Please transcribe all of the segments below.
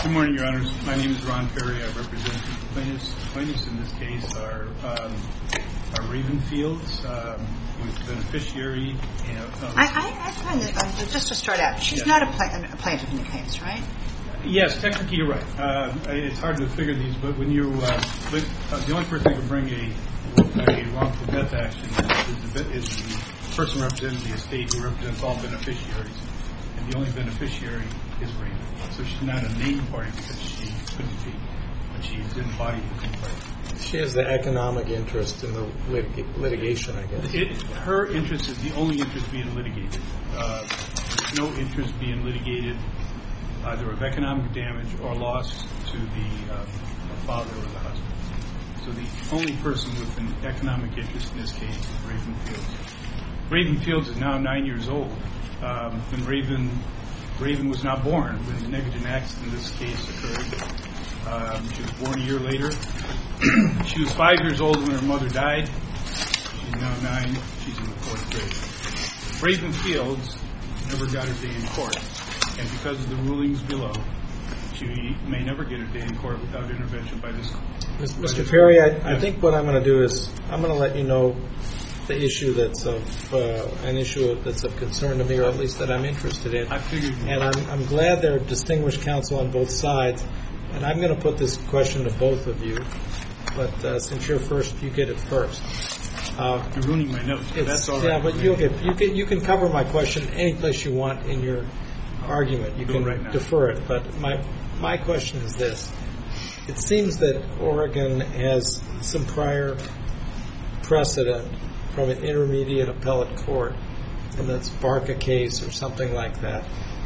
Good morning, Your Honors. My name is Ron Perry. I represent the plaintiffs. Plaintiffs in this case are Raven Fields, who is the beneficiary. I find that, just to start out, she's not a plaintiff in the case, right? Yes, technically you're right. It's hard to figure these, but when you, the only person who can bring a wrongful death action is the person representing the estate who represents all beneficiaries, and the only beneficiary is Raven. So she's not a named party because she couldn't be, but she's in the body of the complaint. She has the economic interest in the litigation, I guess. Her interest is the only interest being litigated. There's no interest being litigated either of economic damage or loss to the father or the husband. So the only person with an economic interest in this case is Raven Fields. Raven Fields is now 9 years old. When Raven was not born when the negligent accident in this case occurred. She was born a year later. She was 5 years old when her mother died. She's now 9. She's in the 4th grade. Raven Fields never got her day in court. And because of the rulings below, she may never get her day in court without intervention by this court. Mr. Perry, I think what I'm going to do is I'm going to let you know the issue that's of concern to me, or at least that I'm interested in. I figured. And I'm glad there are distinguished counsel on both sides. And I'm going to put this question to both of you. But since you're first, you get it first. You're ruining my notes. But that's all right. Yeah, but you can cover my question any place you want in your argument. You can defer it. But my question is this. It seems that Oregon has some prior precedent from an intermediate appellate court, and that's Barca case or something like that.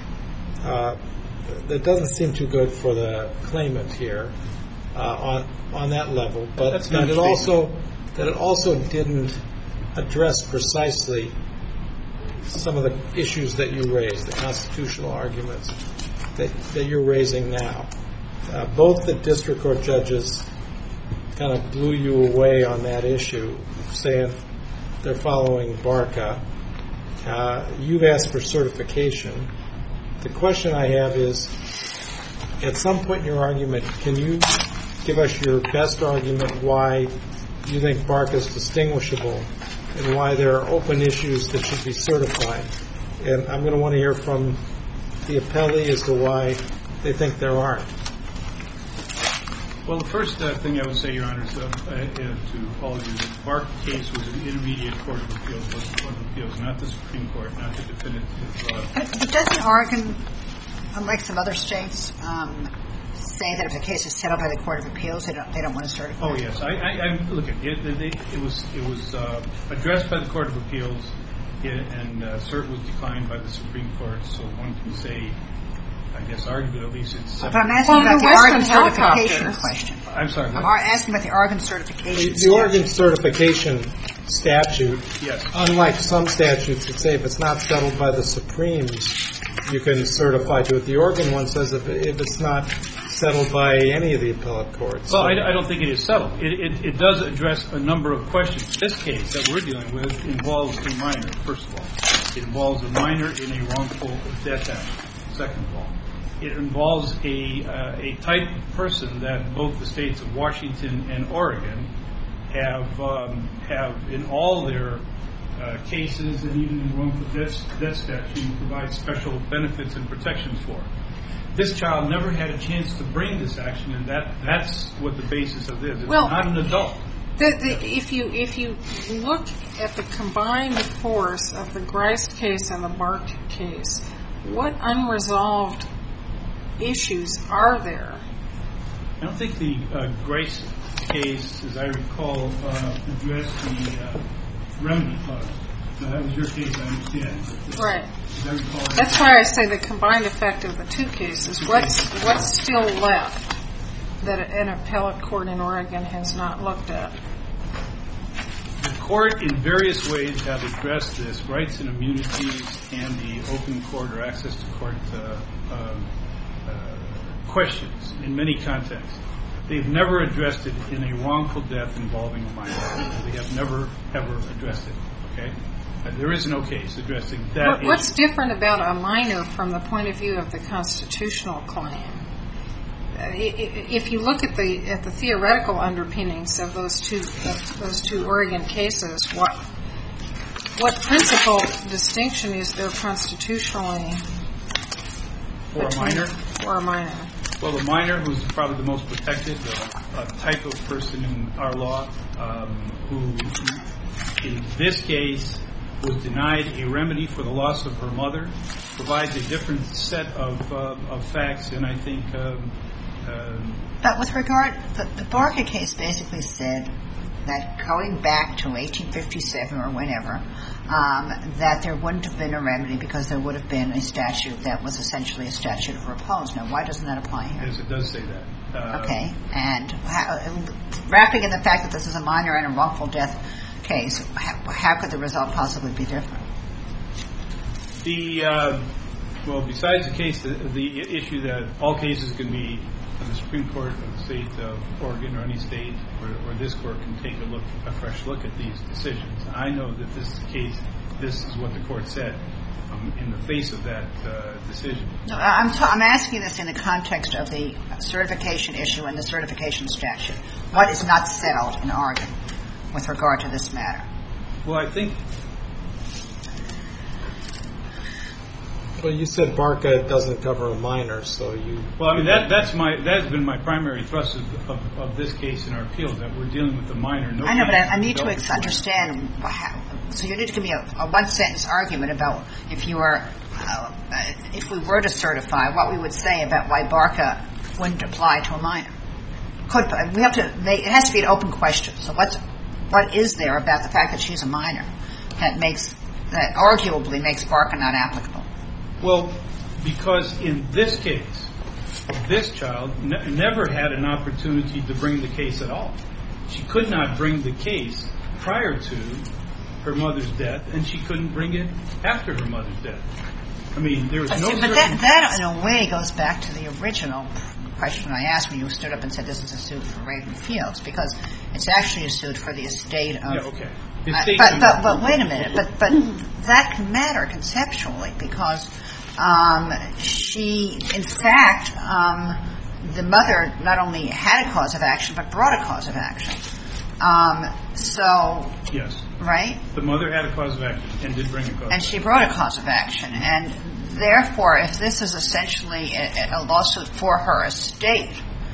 That doesn't seem too good for the claimant here on that level, but that it also didn't address precisely some of the issues that you raised, the constitutional arguments that you're raising now. Both the district court judges kind of blew you away on that issue, saying they're following Barca. You've asked for certification. The question I have is, at some point in your argument, can you give us your best argument why you think Barca is distinguishable and why there are open issues that should be certified? And I'm going to want to hear from the appellee as to why they think there aren't. Well, the first thing I would say, Your Honor, to all of you, the Barca case was an intermediate court of appeals, was the Court of Appeals, not the Supreme Court, not the definitive. But doesn't Oregon, unlike some other states, say that if a case is settled by the Court of Appeals, they don't want to certify? Oh, yes. Look, it was addressed by the Court of Appeals, and cert was declined by the Supreme Court, so one can say, I guess, arguably at least it's... But I'm asking about the Oregon certification question. I'm sorry. I'm asking about the Oregon certification The Oregon certification statute, yes, unlike some statutes that say if it's not settled by the Supremes, you can certify to it. The Oregon one says if it's not settled by any of the appellate courts. Well, I don't think it is settled. It does address a number of questions. This case that we're dealing with involves a minor, first of all. It involves a minor in a wrongful death action, second of all. It involves a type of person that both the states of Washington and Oregon have in all their cases, and even in wrongful death statute, provide special benefits and protections for. This child never had a chance to bring this action, and that's what the basis of this. It's not an adult. If you look at the combined force of the Grice case and the Barca case, what unresolved issues are there? I don't think the Grice case, as I recall, addressed the remedy clause. No, that was your case, I understand. Right. That's why I say the combined effect of the two cases. What's still left that an appellate court in Oregon has not looked at? The court, in various ways, have addressed this, rights and immunities and the open court or access to court questions in many contexts. They've never addressed it in a wrongful death involving a minor. They have never, ever addressed it. Okay? There is no case addressing that issue. What's different about a minor from the point of view of the constitutional claim? if you look at the theoretical underpinnings of those two Oregon cases, what principal distinction is there constitutionally For a minor? For a minor. Well, a minor who's probably the most protected, a type of person in our law who, in this case, was denied a remedy for the loss of her mother, provides a different set of facts, and I think... But with regard, the Barker case basically said that going back to 1857 or whenever, that there wouldn't have been a remedy because there would have been a statute that was essentially a statute of repose. Now, why doesn't that apply here? Yes, it does say that. Okay. And wrapping in the fact that this is a minor and a wrongful death case, how could the result possibly be different? Well, besides the case, the issue that all cases can be in the Supreme Court of the state of Oregon or any state, or this court can take a fresh look at these decisions. I know that this is the case. This is what the court said in the face of that decision. No, I'm asking this in the context of the certification issue and the certification statute. What is not settled in Oregon with regard to this matter? Well, I think... Well, you said Barca doesn't cover a minor, so you... Well, I mean, that has been my primary thrust of this case in our appeal, that we're dealing with a minor. I know, but I need to understand how... So you need to give me a one-sentence argument about if we were to certify, what we would say about why Barca wouldn't apply to a minor. It has to be an open question. So what is there about the fact that she's a minor that arguably makes Barca not applicable? Well, because in this case, this child never had an opportunity to bring the case at all. She could not bring the case prior to her mother's death, and she couldn't bring it after her mother's death. I mean, there was no... But that, in a way, goes back to the original question I asked when you stood up and said this is a suit for Raven Fields, because it's actually a suit for the estate of... Yeah, okay. But wait a minute. But that can matter conceptually, because she, in fact, the mother not only had a cause of action, but brought a cause of action. Yes. Right? The mother had a cause of action and did bring a cause of action. And she brought a cause of action. And therefore, if this is essentially a lawsuit for her estate,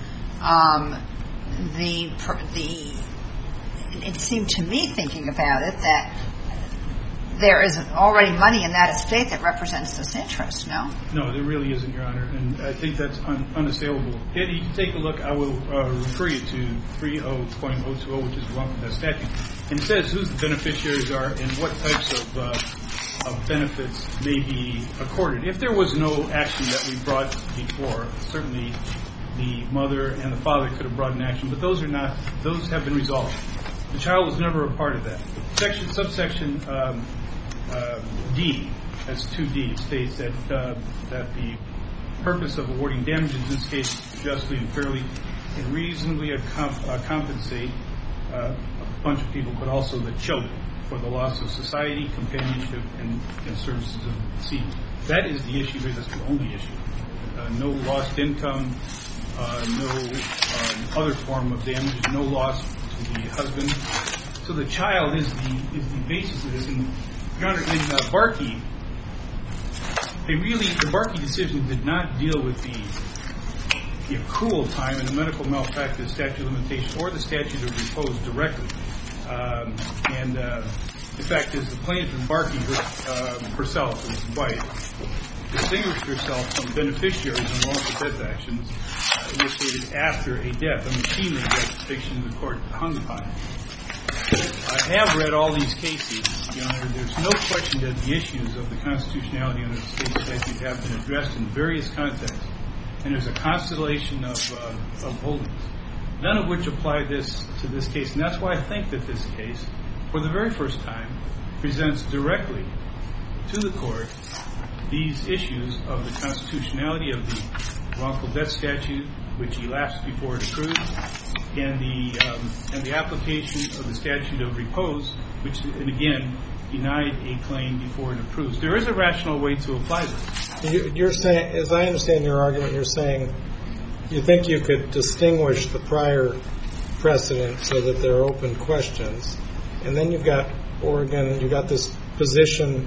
it seemed to me, thinking about it, that there is already money in that estate that represents this interest, no? No, there really isn't, Your Honor, and I think that's unassailable. If you take a look, I will refer you to 30.020, which is the wrongful death statute, and it says who the beneficiaries are and what types of benefits may be accorded. If there was no action that we brought before, certainly the mother and the father could have brought an action, but those have been resolved. The child was never a part of that. Subsection D, that's 2D, states that the purpose of awarding damages in this case justly and fairly and reasonably compensate a bunch of people, but also the children, for the loss of society, companionship, and services of the deceased. That is the issue here. That's the only issue. No lost income, no other form of damage, no loss to the husband. So the child is the basis of this. And Your Honor, in Barkey, the Barkey decision did not deal with the accrual time and the medical malpractice statute of limitation or the statute of repose directly. And the fact is, the plaintiff in Barkey herself, his wife, distinguished herself from beneficiaries in wrongful death actions initiated after a death. I mean, she made that distinction, the court hung upon it. I have read all these cases, Your Honor. There's no question that the issues of the constitutionality under the state statute have been addressed in various contexts. And there's a constellation of holdings, none of which apply to this case. And that's why I think that this case, for the very first time, presents directly to the court these issues of the constitutionality of the wrongful death statute, which elapsed before it accrued, and the application of the statute of repose, which, and again, denied a claim before it approves. There is a rational way to apply this. You're saying, as I understand your argument, you're saying you think you could distinguish the prior precedent so that there are open questions, and then you've got Oregon, you've got this position,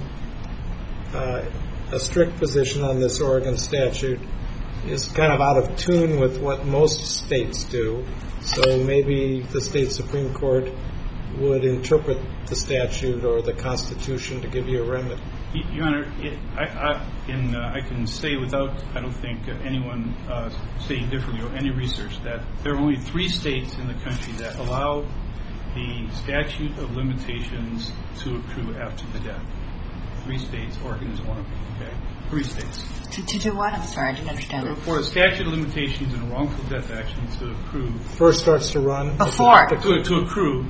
a strict position on this Oregon statute is kind of out of tune with what most states do. So maybe the state Supreme Court would interpret the statute or the Constitution to give you a remedy. Your Honor, I can say without, I don't think anyone saying differently or any research, that there are only 3 states in the country that allow the statute of limitations to accrue after the death. 3 states, Oregon is one of them, okay? 3 states. To do what? I'm sorry, I didn't understand that. For a statute of limitations in a wrongful death action to accrue. First starts to run? Before. To accrue.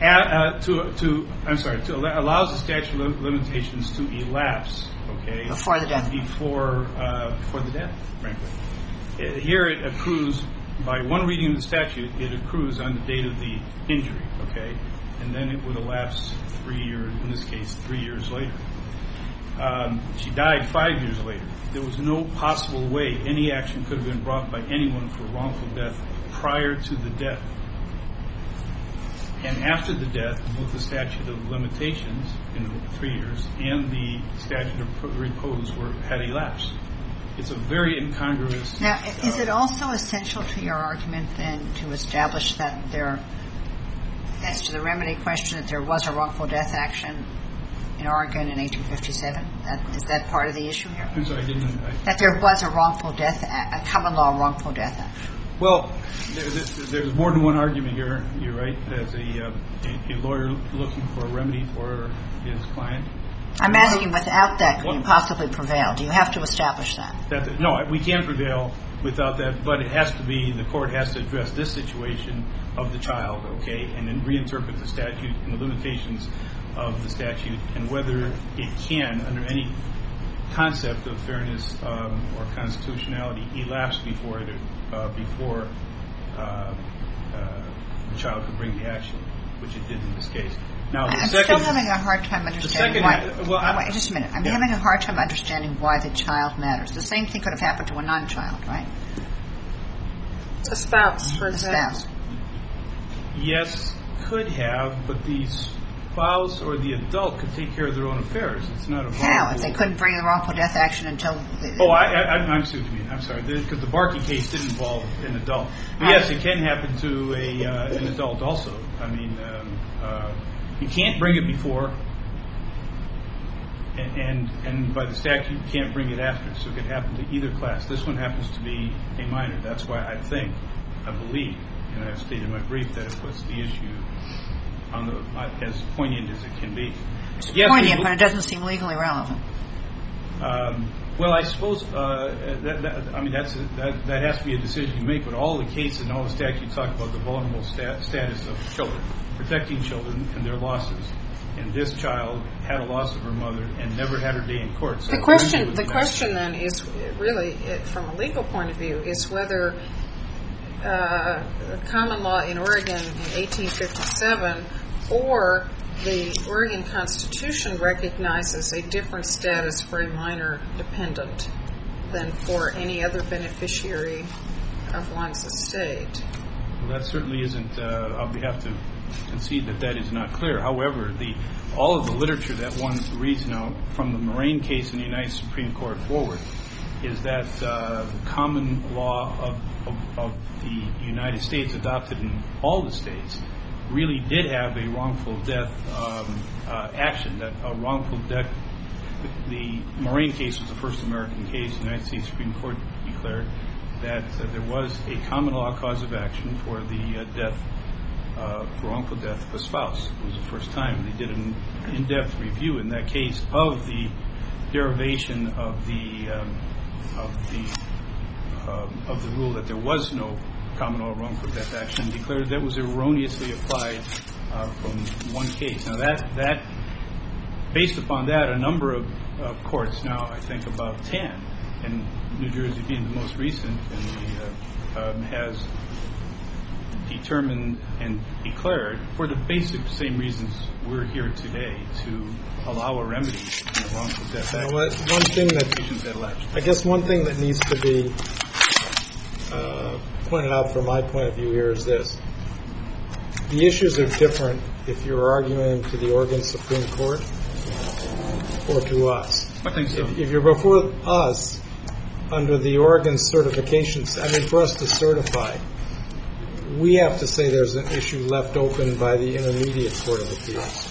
Allows the statute of limitations to elapse, okay? Before the death. Before the death, frankly. Here it accrues, by one reading of the statute, it accrues on the date of the injury, okay? And then it would elapse 3 years, in this case, 3 years later. She died 5 years later. There was no possible way any action could have been brought by anyone for wrongful death prior to the death. And after the death, both the statute of limitations in 3 years and the statute of repose had elapsed. It's a very incongruous. Now, is it also essential to your argument then to establish that there, as to the remedy question, that there was a wrongful death action in Oregon in 1857? Is that part of the issue here? I'm sorry, I didn't. That there was a wrongful death, a common law wrongful death action. Well, there's more than one argument here. You're right. As a lawyer looking for a remedy for his client. I'm asking, without that, can you possibly prevail? Do you have to establish that? No, we can't prevail without that, but it has to be, the court has to address this situation of the child, okay, and then reinterpret the statute and the limitations of the statute, and whether it can, under any concept of fairness or constitutionality, elapse before the child could bring the action, which it did in this case. Now, I'm still having a hard time understanding why. Wait, just a minute. I'm having a hard time understanding why the child matters. The same thing could have happened to a non-child, right? A spouse, for example. Spouse. Yes, could have, but the spouse or the adult could take care of their own affairs. It's not a How? If they couldn't bring the wrongful death action until... I'm sorry what you mean. I'm sorry. Because the Barkey case didn't involve an adult. But yes, it can happen to an adult also. I mean, you can't bring it before, and by the statute, you can't bring it after. So it could happen to either class. This one happens to be a minor. That's why I believe, and I've stated in my brief, that it puts the issue on as poignant as it can be. It's poignant, but it doesn't seem legally relevant. Well, I suppose that has to be a decision you make. But all the cases and all the statutes talk about the vulnerable status of children, protecting children and their losses. And this child had a loss of her mother and never had her day in court. So the question then is really, from a legal point of view, is whether common law in Oregon in 1857 or the Oregon Constitution recognizes a different status for a minor dependent than for any other beneficiary of one's estate. Well, that certainly isn't. I'll have to concede that is not clear. However, all of the literature that one reads now from the Moraine case in the United Supreme Court forward is that the common law of the United States, adopted in all the states, really did have a wrongful death action. That a wrongful death. The Moraine case was the first American case. The United States Supreme Court declared that there was a common law cause of action for the death, for wrongful death of a spouse. It was the first time they did an in-depth review in that case of the derivation of the rule that there was no common law wrongful death action, declared that was erroneously applied from one case. Now that based upon that, a number of courts now, I think about 10, and New Jersey being the most recent, has determined and declared, for the basic same reasons we're here today, to allow a remedy in a wrongful death action. One thing that needs to be pointed out from my point of view here is this. The issues are different if you're arguing to the Oregon Supreme Court or to us. I think so. If you're before us under the Oregon certifications, I mean, for us to certify, we have to say there's an issue left open by the Intermediate Court of Appeals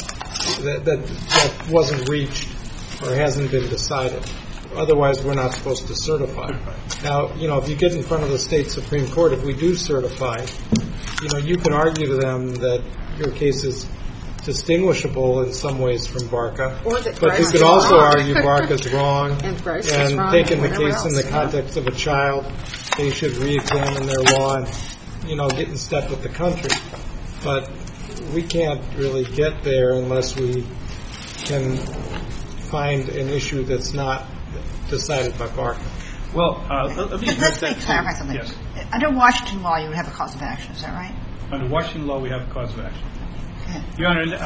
that wasn't reached or hasn't been decided. Otherwise, we're not supposed to certify. Now, if you get in front of the state Supreme Court, if we do certify, you can argue to them that your case is distinguishable in some ways from Barca. But you could also argue Barca's wrong and taking the case in the context of a child, they should re-examine their law and, get in step with the country. But we can't really get there unless we can find an issue that's not decided by Barca. Well, let me clarify something. Yes. Under Washington law, you would have a cause of action. Is that right? Under Washington law, we have a cause of action. Okay. Your Honor,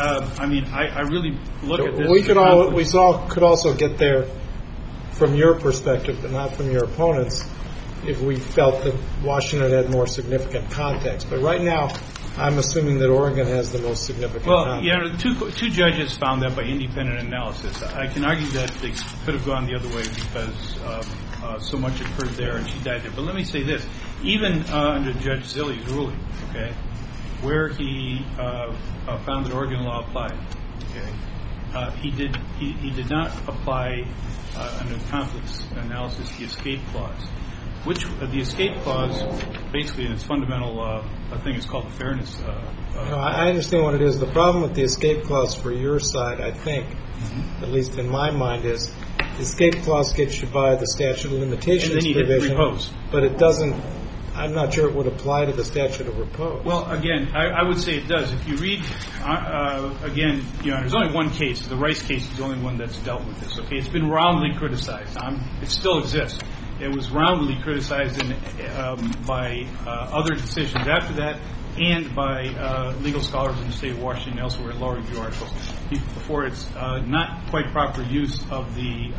I really look at this. We could also get there from your perspective, but not from your opponents, if we felt that Washington had more significant context. But right now, I'm assuming that Oregon has the most significant context. Your Honor, two judges found that by independent analysis. I can argue that they could have gone the other way because so much occurred there and she died there. But let me say this. Even under Judge Zille's ruling, okay, where he found that Oregon law applied, okay, he did not apply under conflicts analysis the escape clause, which the escape clause basically in its fundamental thing is called the fairness. I understand what it is. The problem with the escape clause for your side, I think, at least in my mind, is the escape clause gets you by the statute of limitations and then you provision, repose. But it doesn't. I'm not sure it would apply to the statute of repose. Well, again, I would say it does. If you read, again, Your Honor, there's only one case. The Rice case is the only one that's dealt with this. Okay, it's been roundly criticized. It still exists. It was roundly criticized by other decisions after that and by legal scholars in the state of Washington and elsewhere in law review articles before its not quite proper use of the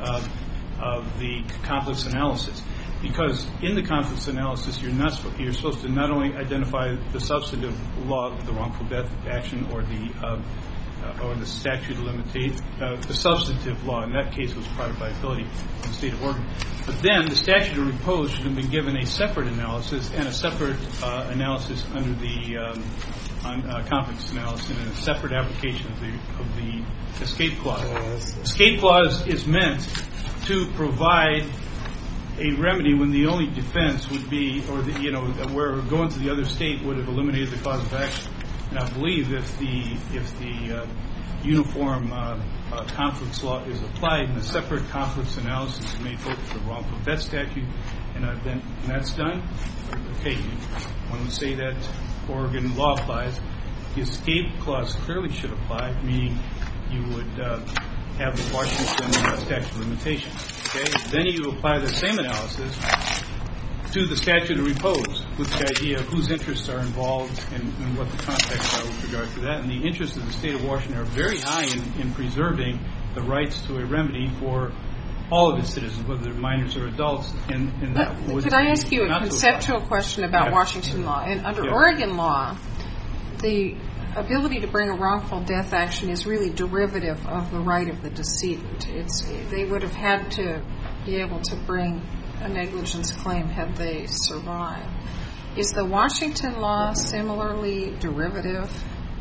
conflicts analysis. Because in the conflicts analysis, you're supposed to not only identify the substantive law, the wrongful death action, or the statute of limitation, the substantive law. In that case, it was private liability in the state of Oregon. But then the statute of repose should have been given a separate analysis and a separate analysis under the conflicts analysis and a separate application of the escape clause. Escape clause is meant to provide a remedy when the only defense would be, or where going to the other state would have eliminated the cause of action. And I believe if the uniform conflicts law is applied and a separate conflicts analysis is made for the wrongful death statute, and that's done, okay, when we say that Oregon law applies, the escape clause clearly should apply, meaning you would have the Washington statute of limitations. Okay, then you apply the same analysis to the statute of repose with the idea of whose interests are involved and what the context are with regard to that. And the interests of the state of Washington are very high in preserving the rights to a remedy for all of its citizens, whether they're minors or adults. And that would could I ask you a conceptual question about Washington law? And under Oregon law, the ability to bring a wrongful death action is really derivative of the right of the decedent. They would have had to be able to bring a negligence claim had they survived. Is the Washington law similarly derivative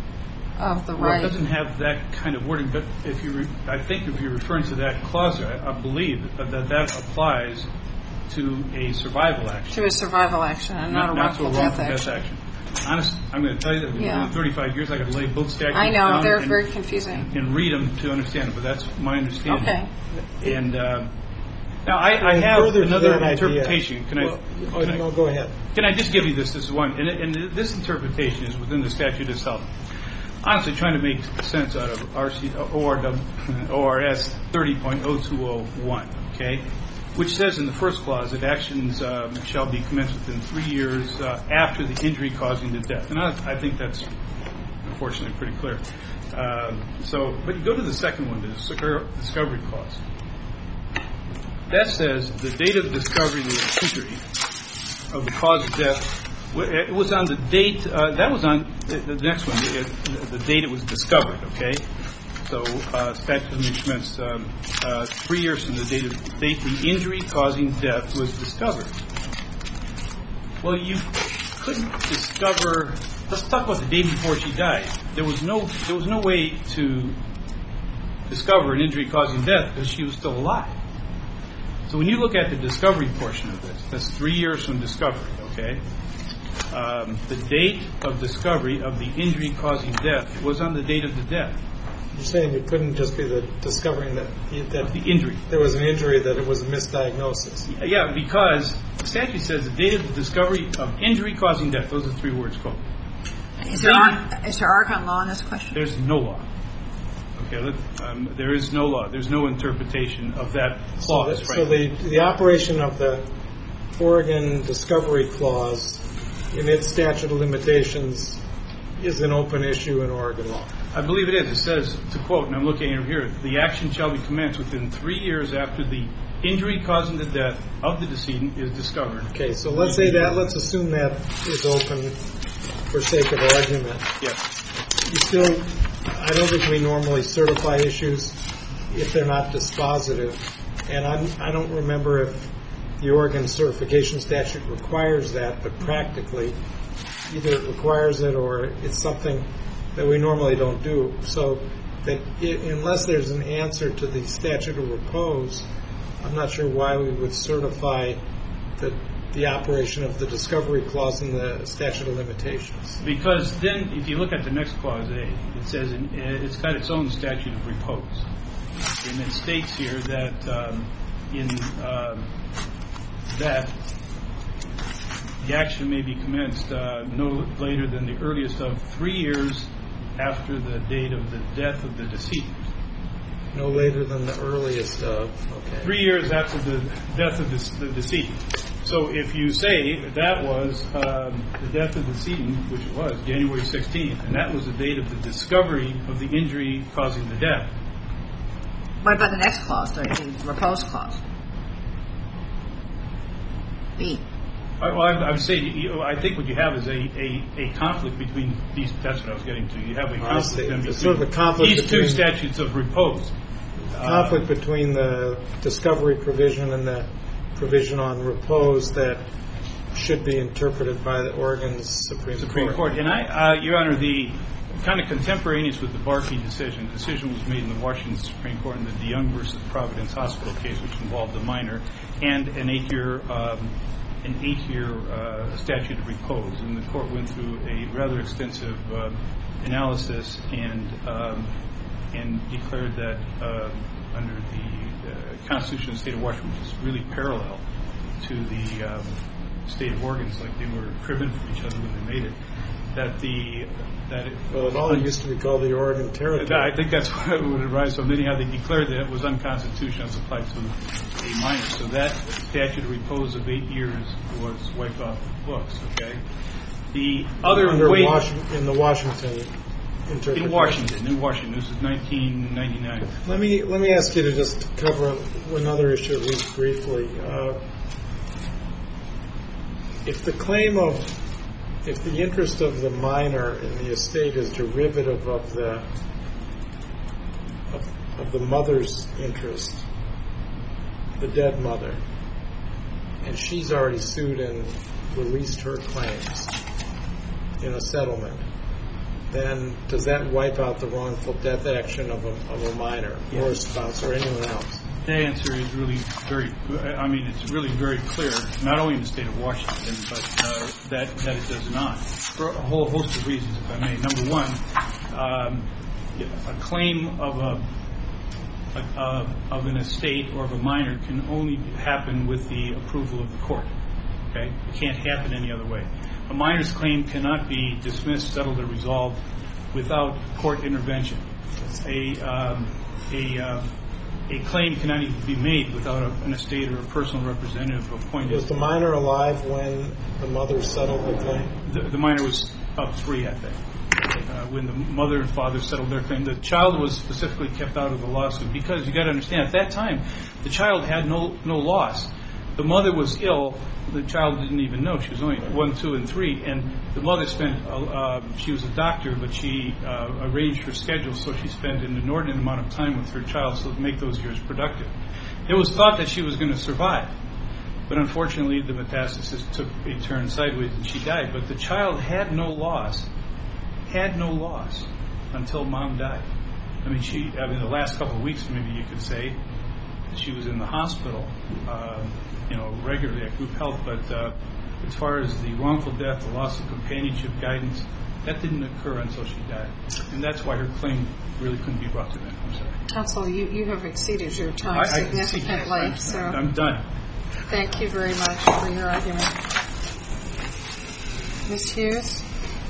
of the right? Well, it doesn't have that kind of wording, but I think if you're referring to that clause, I believe that applies to a survival action. To a survival action and not a wrongful death action. Honest, I'm going to tell you that in 35 years I could lay both statutes down. I know, they're very confusing. And read them to understand them, but that's my understanding. Okay. And now I have another interpretation. No, go ahead. Can I just give you this? This is one. And this interpretation is within the statute itself. Honestly, trying to make sense out of ORS 30.0201, okay? Which says in the first clause that actions shall be commenced within 3 years after the injury causing the death. And I think that's, unfortunately, pretty clear. But you go to the second one, the discovery clause. That says the date of discovery of the injury of the cause of death, it was on the date, that was on the next one, the date it was discovered, okay? So statute of limitations, 3 years from the date the injury causing death was discovered. Well, you couldn't discover, let's talk about the day before she died. There was no way to discover an injury causing death because she was still alive. So when you look at the discovery portion of this, that's 3 years from discovery, okay? The date of discovery of the injury causing death was on the date of the death. You're saying it couldn't just be the discovering that The injury. there was an injury, that it was a misdiagnosis. Yeah, because the statute says the date of the discovery of injury causing death. Those are 3 words quoted. Is there Oregon law on this question? There's no law. Okay, there is no law. There's no interpretation of that clause. So the operation of the Oregon Discovery Clause in its statute of limitations is an open issue in Oregon law. I believe it is. It says, to quote, and I'm looking at it here, the action shall be commenced within 3 years after the injury causing the death of the decedent is discovered. Okay, so let's assume that is open for sake of argument. Yes. I don't think we normally certify issues if they're not dispositive. And I don't remember if the Oregon certification statute requires that, but practically either it requires it or it's something that we normally don't do. So that unless there's an answer to the statute of repose, I'm not sure why we would certify the operation of the discovery clause in the statute of limitations. Because then, if you look at the next clause A, it says it's got its own statute of repose. And it states here that that the action may be commenced no later than the earliest of 3 years after the date of the death of the decedent. No later than the earliest of, okay. 3 years after the death of the decedent. So if you say that was the death of the decedent, which it was, January 16th, and that was the date of the discovery of the injury causing the death. What about the next clause, the repose clause? B. Well, I would say, I think what you have is a conflict between these. That's what I was getting to. You have a conflict between these two statutes of repose. Conflict between the discovery provision and the provision on repose that should be interpreted by the Oregon Supreme Court. And Your Honor, the kind of contemporaneous with the Barkey decision, the decision was made in the Washington Supreme Court in the DeYoung versus Providence Hospital case, which involved a minor, and an 8-year statute of repose. And the court went through a rather extensive analysis and declared that under the Constitution of the State of Washington, which is really parallel to the State of Oregon, it's like they were cribbing from each other when they made it, it all used to be called the Oregon Territory. I think that's what it would arise from. Anyhow, they declared that it was unconstitutional as applied to a minor. So that statute of repose of 8 years was wiped off the books. Okay. The other way in the Washington interpretation. In Washington, this is 1999. Let me ask you to just cover another issue at least briefly. If the interest of the minor in the estate is derivative of the mother's interest, the dead mother, and she's already sued and released her claims in a settlement, then does that wipe out the wrongful death action of a minor or a spouse or anyone else? The answer is really it's really very clear, not only in the state of Washington, but that it does not, for a whole host of reasons, if I may. Number one, a claim of an estate or of a minor can only happen with the approval of the court. Okay, it can't happen any other way. A minor's claim cannot be dismissed, settled, or resolved without court intervention. A claim cannot even be made without an estate or a personal representative appointed. Was the minor alive when the mother settled the claim? The minor was about 3, I think, when the mother and father settled their claim. The child was specifically kept out of the lawsuit because you got to understand, at that time, the child had no loss. The mother was ill. The child didn't even know. She was only 1, 2, and 3. And the mother she was a doctor, but she arranged her schedule so she spent an inordinate amount of time with her child so to make those years productive. It was thought that she was going to survive. But unfortunately, the metastasis took a turn sideways and she died. But the child had no loss until mom died. I mean, the last couple of weeks, maybe you could say, she was in the hospital, regularly at group health. But as far as the wrongful death, the loss of companionship, guidance, that didn't occur until she died. And that's why her claim really couldn't be brought to them. I'm sorry. Counsel, you have exceeded your time significantly. So I'm done. Thank you very much for your argument. Ms. Hughes?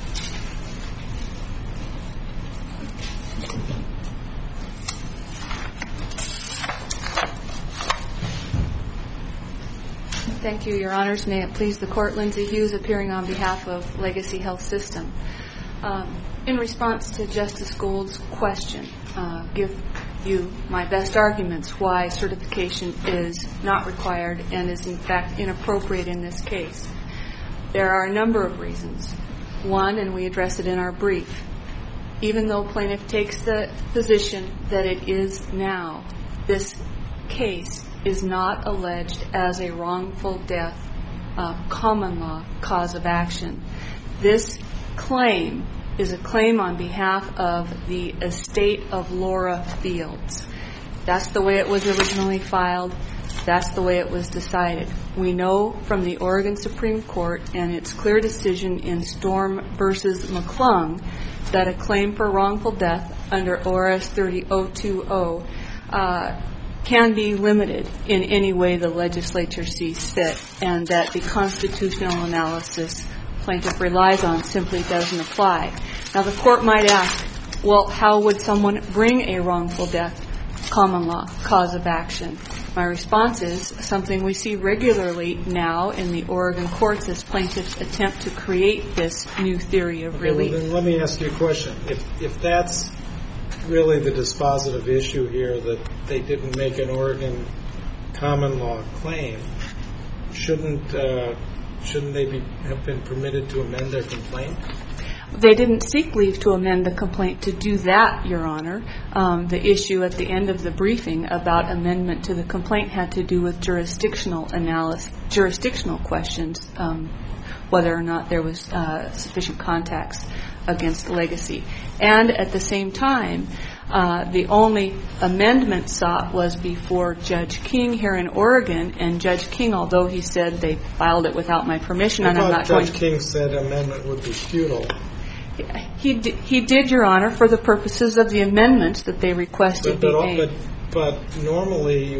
Thank you, Your Honors. May it please the Court, Lindsay Hughes appearing on behalf of Legacy Health System. In response to Justice Gould's question, give you my best arguments why certification is not required and is in fact inappropriate in this case. There are a number of reasons. One, and we address it in our brief, even though plaintiff takes the position that it is now, this case is not alleged as a wrongful death common law cause of action. This claim is a claim on behalf of the estate of Laura Fields. That's the way it was originally filed. That's the way it was decided. We know from the Oregon Supreme Court and its clear decision in Storm versus McClung that a claim for wrongful death under ORS 30020 can be limited in any way the legislature sees fit, and that the constitutional analysis plaintiff relies on simply doesn't apply. Now, the court might ask, well, how would someone bring a wrongful death common law cause of action? My response is something we see regularly now in the Oregon courts as plaintiffs attempt to create this new theory of relief. Well, then let me ask you a question. If that's really the dispositive issue here, that they didn't make an Oregon common law claim, shouldn't they have been permitted to amend their complaint? They didn't seek leave to amend the complaint to do that, Your Honor. The issue at the end of the briefing about amendment to the complaint had to do with jurisdictional questions, whether or not there was sufficient contacts against Legacy. And at the same time, the only amendment sought was before Judge King here in Oregon, and Judge King, although he said they filed it without my permission, and I'm not going to... Judge King said amendment would be futile. He did, Your Honor, for the purposes of the amendments that they requested be made. But normally,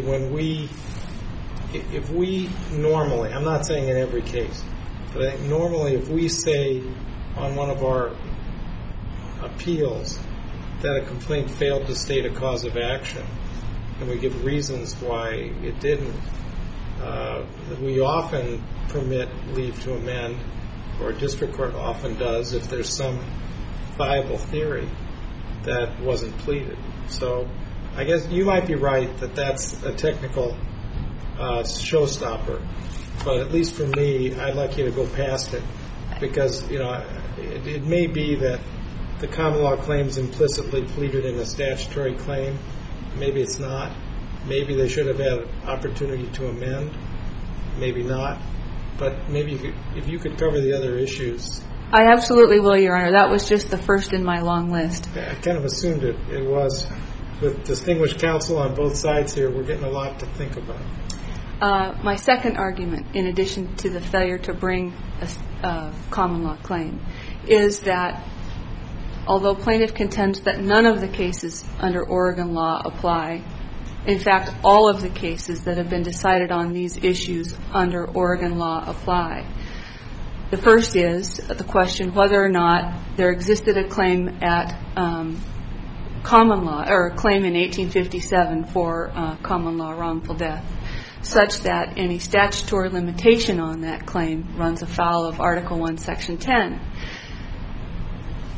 if we normally, I'm not saying in every case, but I think normally if we say on one of our appeals that a complaint failed to state a cause of action, and we give reasons why it didn't, we often permit leave to amend, or a district court often does, if there's some viable theory that wasn't pleaded. So I guess you might be right that that's a technical showstopper, but at least for me, I'd like you to go past it, because it may be that the common law claim's implicitly pleaded in a statutory claim. Maybe it's not. Maybe they should have had an opportunity to amend. Maybe not. But maybe if you could cover the other issues. I absolutely will, Your Honor. That was just the first in my long list. I kind of assumed it was. With distinguished counsel on both sides here, we're getting a lot to think about. My second argument, in addition to the failure to bring a common law claim, is that although plaintiff contends that none of the cases under Oregon law apply, in fact, all of the cases that have been decided on these issues under Oregon law apply. The first is the question whether or not there existed a claim at common law, or a claim in 1857 for common law wrongful death, such that any statutory limitation on that claim runs afoul of Article 1, Section 10.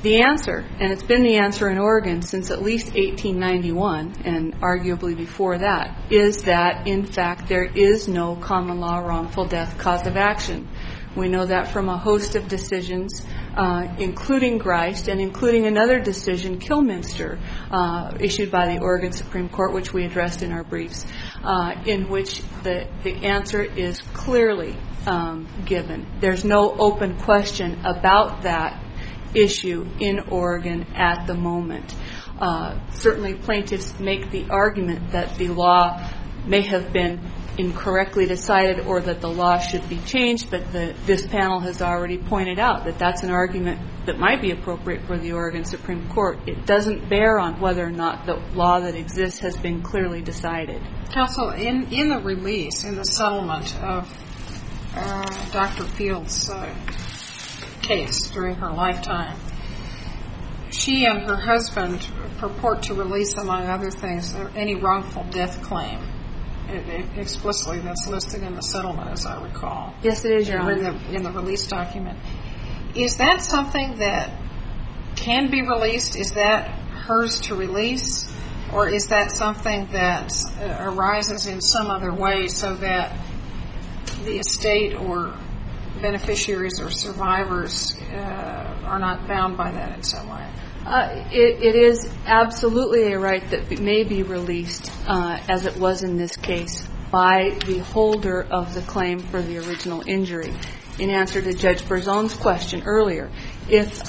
The answer, and it's been the answer in Oregon since at least 1891, and arguably before that, is that, in fact, there is no common law wrongful death cause of action. We know that from a host of decisions, including Grist and including another decision, Kilminster, issued by the Oregon Supreme Court, which we addressed in our briefs, in which the answer is clearly given. There's no open question about that issue in Oregon at the moment. Certainly plaintiffs make the argument that the law may have been incorrectly decided or that the law should be changed, but this panel has already pointed out that that's an argument that might be appropriate for the Oregon Supreme Court. It doesn't bear on whether or not the law that exists has been clearly decided. Counsel, in the release, in the settlement of Dr. Fields' case during her lifetime, she and her husband purport to release, among other things, any wrongful death claim. Explicitly, that's listed in the settlement, as I recall. Yes, it is, Your Honor. In the release document. Is that something that can be released? Is that hers to release? Or is that something that arises in some other way so that the estate or beneficiaries or survivors are not bound by that in some way? It is absolutely a right that may be released, as it was in this case, by the holder of the claim for the original injury. In answer to Judge Berzon's question earlier, if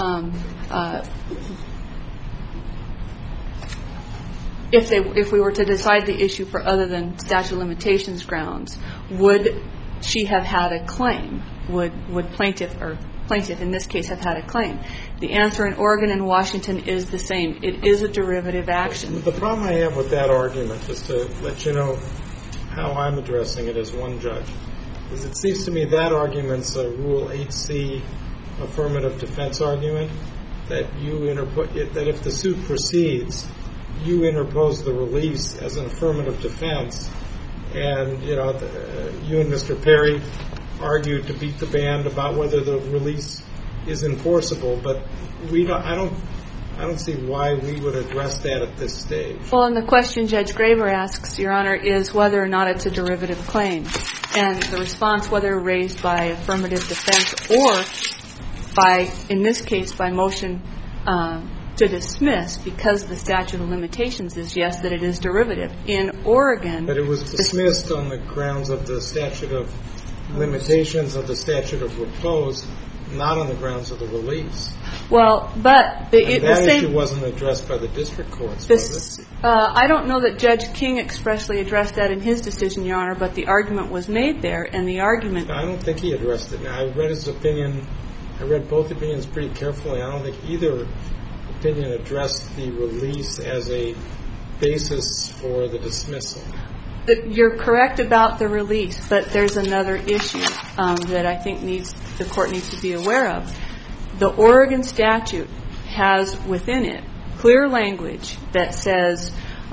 we were to decide the issue for other than statute of limitations grounds, would she have had a claim? Would plaintiff in this case have had a claim? The answer in Oregon and Washington is the same. It is a derivative action. The problem I have with that argument, just to let you know how I'm addressing it as one judge, is it seems to me that argument's a Rule 8C affirmative defense argument, that that if the suit proceeds, you interpose the release as an affirmative defense, and you and Mr. Perry argued to beat the band about whether the release is enforceable, but I don't see why we would address that at this stage. Well, and the question Judge Graber asks, Your Honor, is whether or not it's a derivative claim, and the response, whether raised by affirmative defense or by, in this case, by motion to dismiss, because the statute of limitations is yes, that it is derivative. In Oregon, but it was dismissed on the grounds of the statute of limitations of the statute of repose, not on the grounds of the release. Well, but that issue wasn't addressed by the district courts, was it? I don't know that Judge King expressly addressed that in his decision, Your Honor, but the argument was made there, and the argument... I don't think he addressed it. Now, I read his opinion. I read both opinions pretty carefully. I don't think either opinion addressed the release as a basis for the dismissal. You're correct about the release, but there's another issue that I think the court needs to be aware of. The Oregon statute has within it clear language that says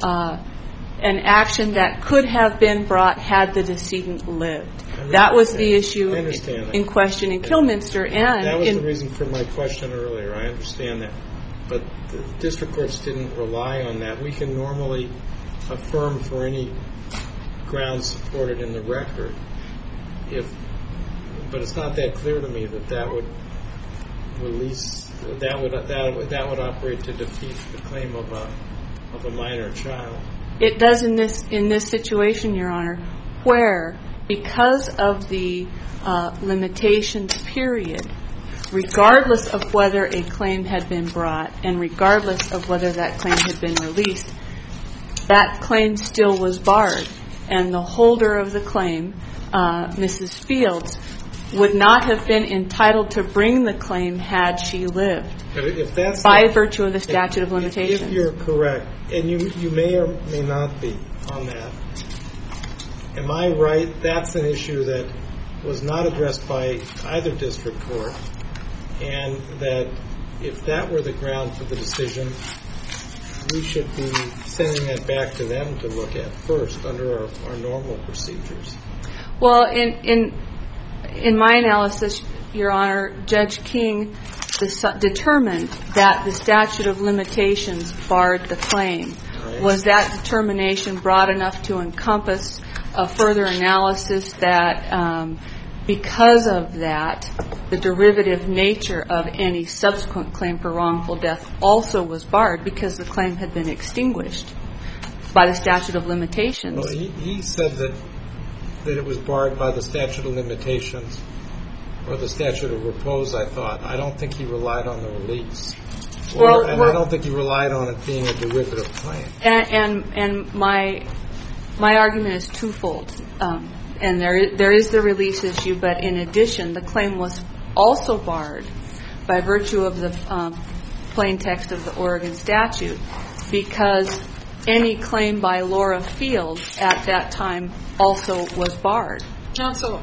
an action that could have been brought had the decedent lived. That was the issue in question in Kilminster. And that was the reason for my question earlier. I understand that. But the district courts didn't rely on that. We can normally affirm for any grounds supported in the record, but it's not that clear to me that would release, that would operate to defeat the claim of a minor child. It does in this situation, Your Honor, where because of the limitations period, regardless of whether a claim had been brought and regardless of whether that claim had been released, that claim still was barred. And the holder of the claim, Mrs. Fields, would not have been entitled to bring the claim had she lived by virtue of the statute of limitations. If you're correct, and you may or may not be on that, am I right? That's an issue that was not addressed by either district court, and that if that were the ground for the decision, we should be sending that back to them to look at first under our normal procedures. Well, in my analysis, Your Honor, Judge King determined that the statute of limitations barred the claim. Right. Was that determination broad enough to encompass a further analysis that because of that, the derivative nature of any subsequent claim for wrongful death also was barred because the claim had been extinguished by the statute of limitations? Well, he said that it was barred by the statute of limitations or the statute of repose, I thought. I don't think he relied on the release. I don't think he relied on it being a derivative claim. And my argument is twofold. And there is the release issue, but in addition, the claim was also barred by virtue of the plain text of the Oregon statute because any claim by Laura Fields at that time also was barred. Counsel,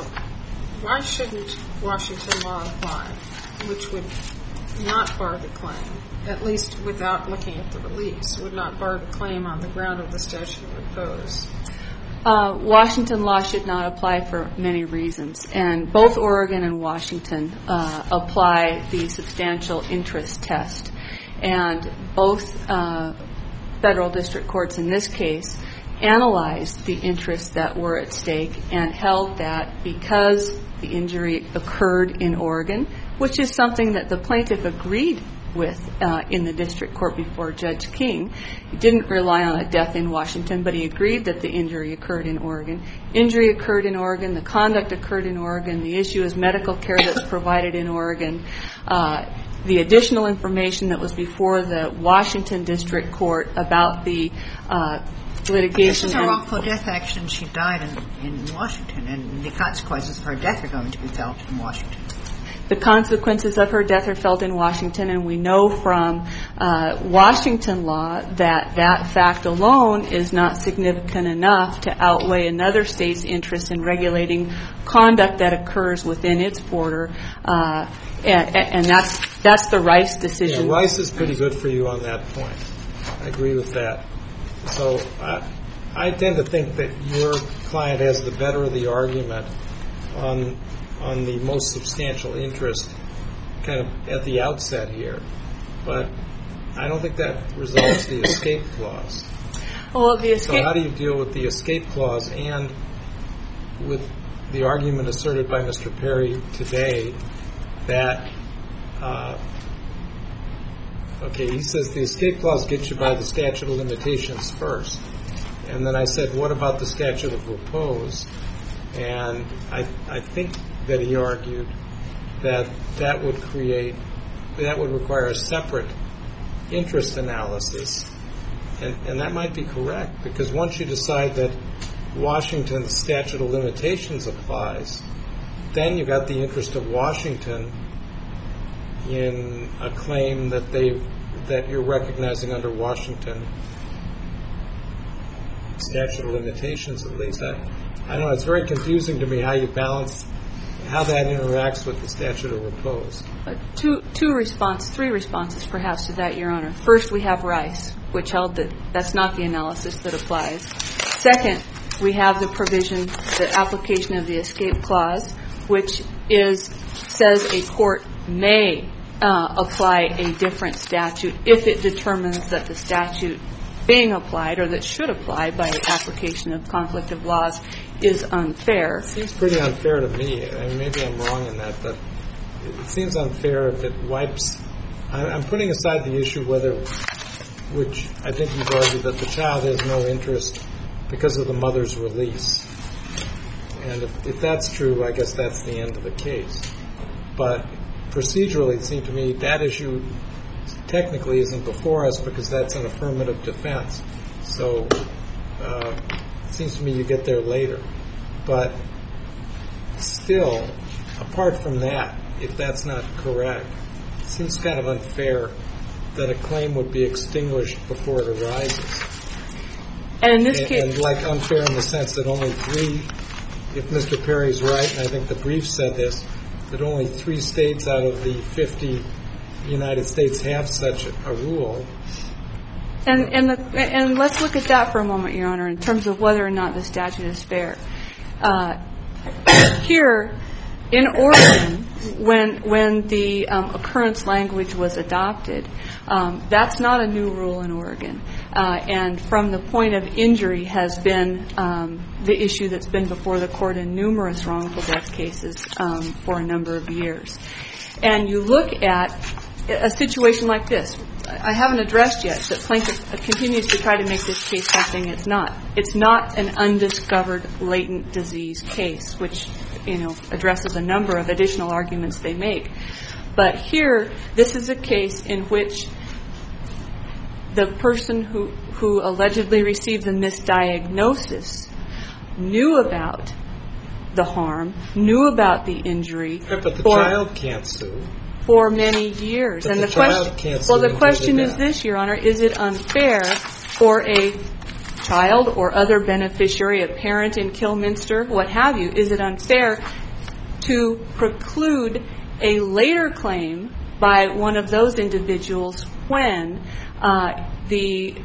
why shouldn't Washington law apply, which would not bar the claim, at least without looking at the release, would not bar the claim on the ground of the statute of repose? Washington law should not apply for many reasons, and both Oregon and Washington apply the substantial interest test. And both federal district courts in this case analyzed the interests that were at stake and held that because the injury occurred in Oregon, which is something that the plaintiff agreed with in the district court before Judge King. He didn't rely on a death in Washington, but he agreed that the injury occurred in Oregon. Injury occurred in Oregon. The conduct occurred in Oregon. The issue is medical care that's provided in Oregon. The additional information that was before the Washington district court about the litigation. This is a wrongful death action. She died in Washington, and the consequences of her death are going to be felt in Washington. The consequences of her death are felt in Washington, and we know from Washington law that fact alone is not significant enough to outweigh another state's interest in regulating conduct that occurs within its border, and that's the Rice decision. Yeah, Rice is pretty good for you on that point. I agree with that. So I tend to think that your client has the better of the argument on the most substantial interest kind of at the outset here. But I don't think that resolves the escape clause. Well, So how do you deal with the escape clause and with the argument asserted by Mr. Perry today that, he says the escape clause gets you by the statute of limitations first. And then I said, what about the statute of repose? And I think that he argued that would require a separate interest analysis. And that might be correct, because once you decide that Washington's statute of limitations applies, then you got the interest of Washington in a claim that you're recognizing under Washington statute of limitations, at least. I don't know. It's very confusing to me how you balance how that interacts with the statute of repose. Three responses perhaps to that, Your Honor. First, we have Rice, which held that that's not the analysis that applies. Second, we have the provision, the application of the escape clause, which says a court may apply a different statute if it determines that the statute being applied or that should apply by application of conflict of laws is unfair. It seems pretty unfair to me. I mean, maybe I'm wrong in that, but it seems unfair if it wipes. I'm putting aside the issue which I think you've argued, that the child has no interest because of the mother's release. And if that's true, I guess that's the end of the case. But procedurally, it seemed to me that issue technically isn't before us because that's an affirmative defense. So it seems to me you get there later. But still, apart from that, if that's not correct, it seems kind of unfair that a claim would be extinguished before it arises. And in this case, and like unfair in the sense that only three, if Mr. Perry's right, and I think the brief said this, that only 3 states out of the 50 United States have such a rule. And let's look at that for a moment, Your Honor, in terms of whether or not the statute is fair. Here in Oregon, when the occurrence language was adopted, that's not a new rule in Oregon. And from the point of injury has been the issue that's been before the court in numerous wrongful death cases for a number of years. And you look at a situation like this. I haven't addressed yet that plaintiff continues to try to make this case something it's not. It's not an undiscovered latent disease case, which, addresses a number of additional arguments they make. But here, this is a case in which the person who allegedly received the misdiagnosis knew about the harm, knew about the injury. But the child can't sue. For many years. But And the child can't sue. Well, the question is this, Your Honor, is it unfair for a child or other beneficiary, a parent in Kilminster, what have you, is it unfair to preclude a later claim by one of those individuals when the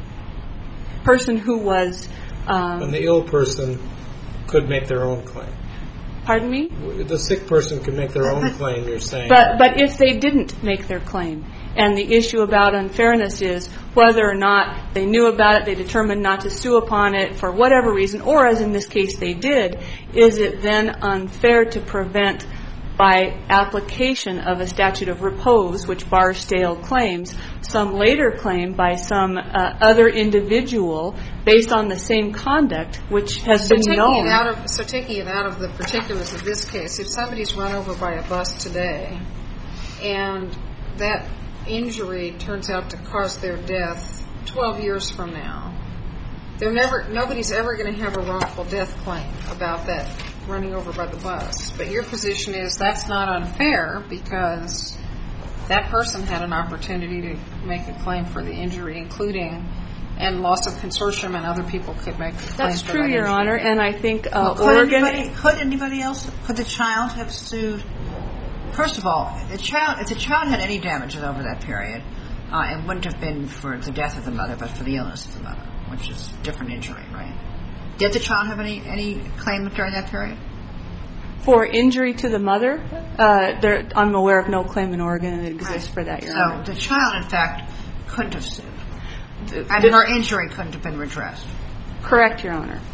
person who was... when the ill person could make their own claim? Pardon me? The sick person could make their own claim, you're saying. But if they didn't make their claim, and the issue about unfairness is whether or not they knew about it, they determined not to sue upon it for whatever reason, or as in this case they did, is it then unfair to prevent by application of a statute of repose, which bars stale claims, some later claim by some other individual based on the same conduct, which has been known. Taking it out of the particulars of this case, if somebody's run over by a bus today and that injury turns out to cause their death 12 years from now, nobody's ever going to have a wrongful death claim about that running over by the bus. But your position is that's not unfair because that person had an opportunity to make a claim for the injury, including and loss of consortium, and other people could make claims. That's true, Your Honor, and I think Oregon... Could anybody else, could the child have sued? First of all, if the child had any damages over that period, it wouldn't have been for the death of the mother, but for the illness of the mother, which is a different injury, right? Did the child have any claim during that period? For injury to the mother, I'm aware of no claim in Oregon that exists for that, Your Honor. So the child, in fact, couldn't have sued. And her injury couldn't have been redressed. Correct, Your Honor.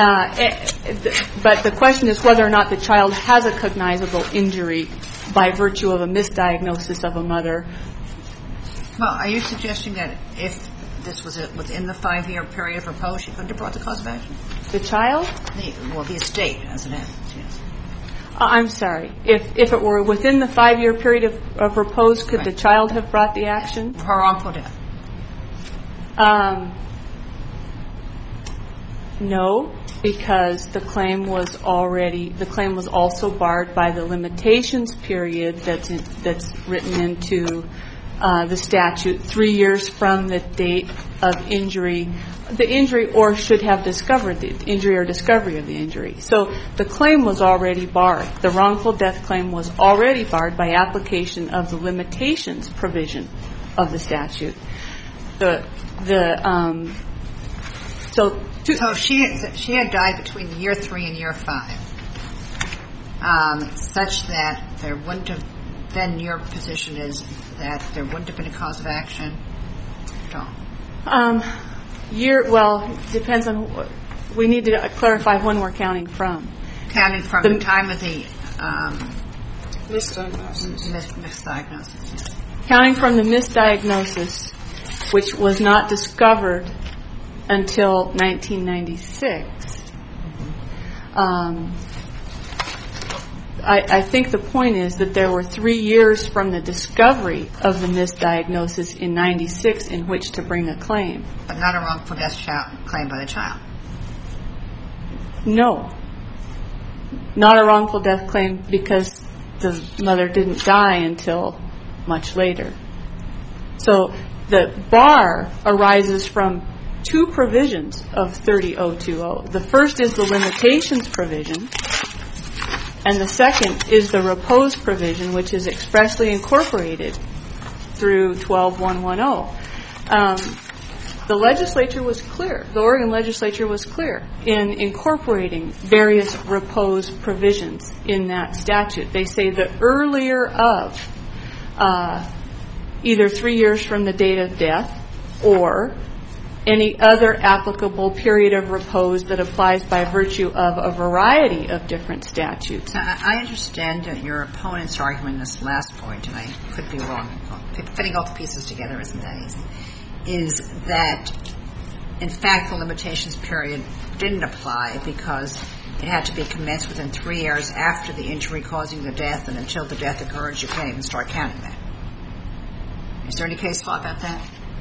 But the question is whether or not the child has a cognizable injury by virtue of a misdiagnosis of a mother. Well, are you suggesting that if this was within the 5-year period of repose, she couldn't have brought the cause of action? The child? The estate, as it happens, yes. I'm sorry. If it were within the 5-year period of repose, could the child have brought the action? Her wrongful death. No, because the claim was also barred by the limitations period that's written into the statute 3 years from the date of injury, the injury or should have discovered the injury or discovery of the injury. So the claim was already barred. The wrongful death claim was already barred by application of the limitations provision of the statute. So she had died between year 3 and year 5, such that there wouldn't have. Then your position is that there wouldn't have been a cause of action at all. Well, it depends on. We need to clarify when we're counting from. Counting from the time of the misdiagnosis. Misdiagnosis. Yes. Counting from the misdiagnosis, which was not discovered until 1996. I think the point is that there were 3 years from the discovery of the misdiagnosis in 96 in which to bring a claim. But not a wrongful death claim by the child. No. Not a wrongful death claim because the mother didn't die until much later. So the bar arises from 2 provisions of 30020. The first is the limitations provision, and the second is the repose provision, which is expressly incorporated through 12110. the legislature was clear. The Oregon legislature was clear in incorporating various repose provisions in that statute. They say the earlier of either 3 years from the date of death or any other applicable period of repose that applies by virtue of a variety of different statutes. I understand your opponent's argument in this last point, and I could be wrong. Putting all the pieces together isn't that easy. Is that, in fact, the limitations period didn't apply because it had to be commenced within 3 years after the injury causing the death, and until the death occurs, you can't even start counting that. Is there any case law about that?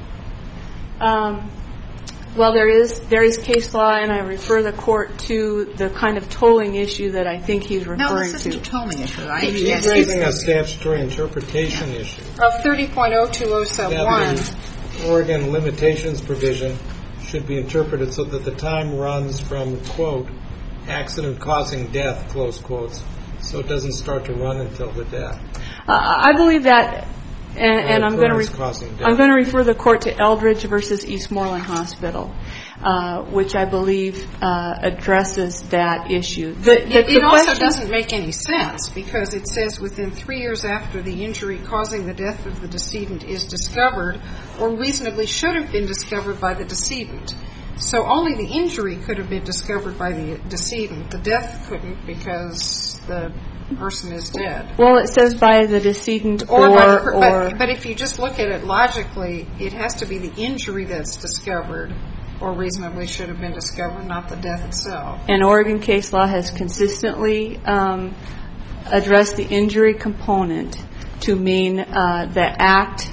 Well, there is case law, and I refer the court to the kind of tolling issue that I think he's referring to. No, this isn't a tolling issue. He's raising a statutory interpretation issue. Of 30.020 sub 1. Oregon limitations provision should be interpreted so that the time runs from, quote, accident causing death, close quotes, so it doesn't start to run until the death. I believe that, and I'm going to refer the court to Eldridge versus Eastmoreland Hospital, which I believe addresses that issue. It also doesn't make any sense because it says within 3 years after the injury causing the death of the decedent is discovered or reasonably should have been discovered by the decedent. So only the injury could have been discovered by the decedent. The death couldn't because the person is dead. Well, it says by the decedent or But if you just look at it logically, it has to be the injury that's discovered or reasonably should have been discovered, not the death itself. And Oregon case law has consistently addressed the injury component to mean the act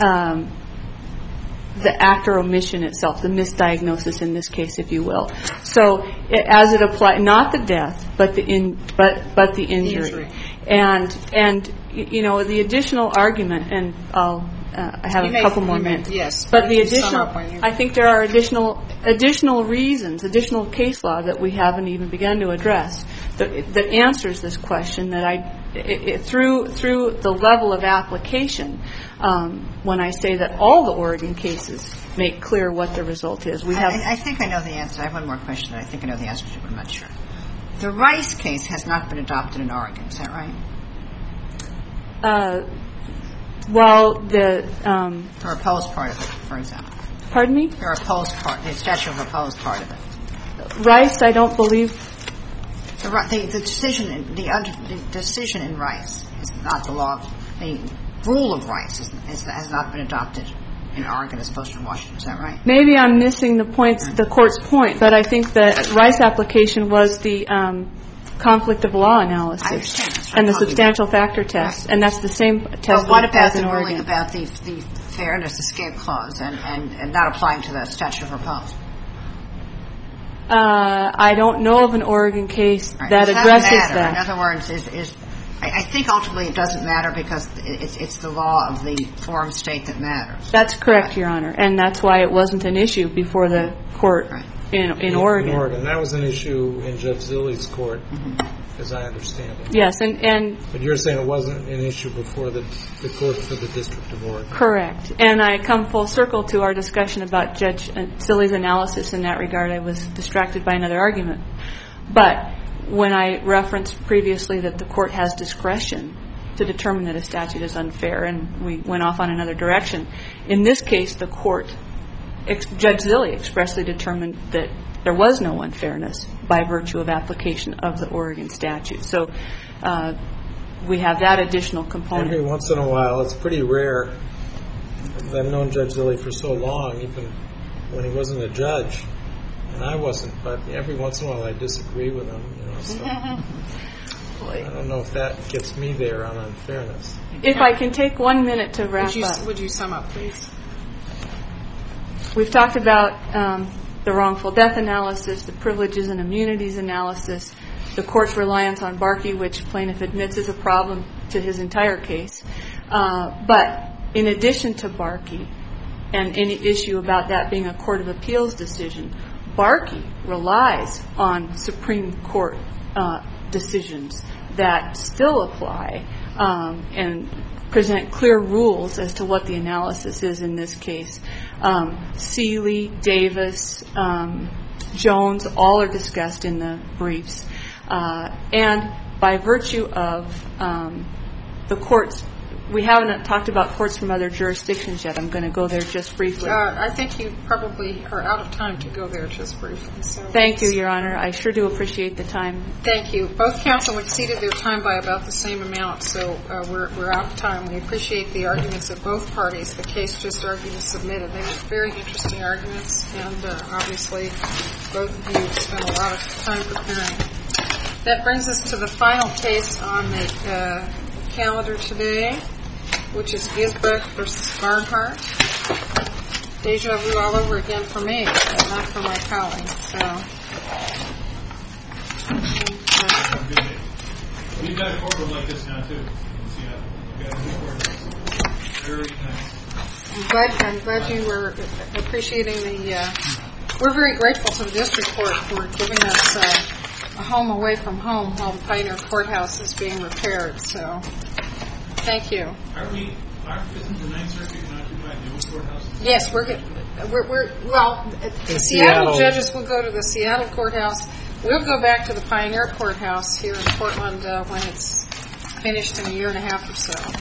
or omission itself, the misdiagnosis in this case, if you will. So as it applies, not the death, but the injury. And you know, the additional argument, and I have a couple more minutes. Yes. But the additional, I think there are additional reasons, additional case law that we haven't even begun to address that answers this question through the level of application. When I say that all the Oregon cases make clear what the result is, I think I know the answer. I have one more question that I think I know the answer to, but I'm not sure. The Rice case has not been adopted in Oregon. Is that right? Well, the repose part of it, for example. Pardon me? The repose part, the statute of repose part of it. Rice, I don't believe. The decision in Rice is not the law. The rule of Rice has not been adopted in Oregon as opposed to Washington. Is that right? Maybe I'm missing the court's point, but I think the Rice application was the conflict of law analysis and the substantial factor test, and that's the same test. But what about the ruling about the fairness escape clause and not applying to the statute of repose? I don't know of an Oregon case that addresses that. In other words, I think ultimately it doesn't matter because it's the law of the forum state that matters. That's correct, Your Honor, and that's why it wasn't an issue before the court in Oregon. In Oregon. That was an issue in Judge Zille's court, as I understand it. Yes, and but you're saying it wasn't an issue before the court for the District of Oregon. Correct. And I come full circle to our discussion about Judge Zille's analysis in that regard. I was distracted by another argument. But when I referenced previously that the court has discretion to determine that a statute is unfair, and we went off on another direction, in this case the court, Judge Zille expressly determined that there was no unfairness by virtue of application of the Oregon statute. So we have that additional component. Every once in a while, it's pretty rare. I've known Judge Zille for so long, even when he wasn't a judge, and I wasn't, but every once in a while I disagree with him. So I don't know if that gets me there on unfairness. If I can take 1 minute to wrap up. Would you sum up, please? We've talked about the wrongful death analysis, the privileges and immunities analysis, the court's reliance on Barkey, which plaintiff admits is a problem to his entire case. But in addition to Barkey and any issue about that being a court of appeals decision, Barkey relies on Supreme Court decisions that still apply and present clear rules as to what the analysis is in this case. Seeley, Davis, Jones, all are discussed in the briefs. And by virtue of the courts, we haven't talked about courts from other jurisdictions yet. I'm going to go there just briefly. I think you probably are out of time to go there just briefly. So Thank you, Your Honor. I sure do appreciate the time. Thank you. Both counsel exceeded their time by about the same amount, so we're out of time. We appreciate the arguments of both parties. The case just argued is submitted. They were very interesting arguments, and obviously both of you spent a lot of time preparing. That brings us to the final case on the calendar today, which is Gisbrecht versus Barnhart. Deja vu all over again for me, but not for my colleagues. So, we've got a courtroom like this now too. We've got a new courtroom. Very nice. I'm glad you were appreciating the. We're very grateful to the district court for giving us a home away from home while the Pioneer Courthouse is being repaired. So, thank you. Isn't the Ninth Circuit going to occupy the old courthouse? Yes, we're good. The Seattle judges will go to the Seattle courthouse. We'll go back to the Pioneer Courthouse here in Portland when it's finished in a year and a half or so.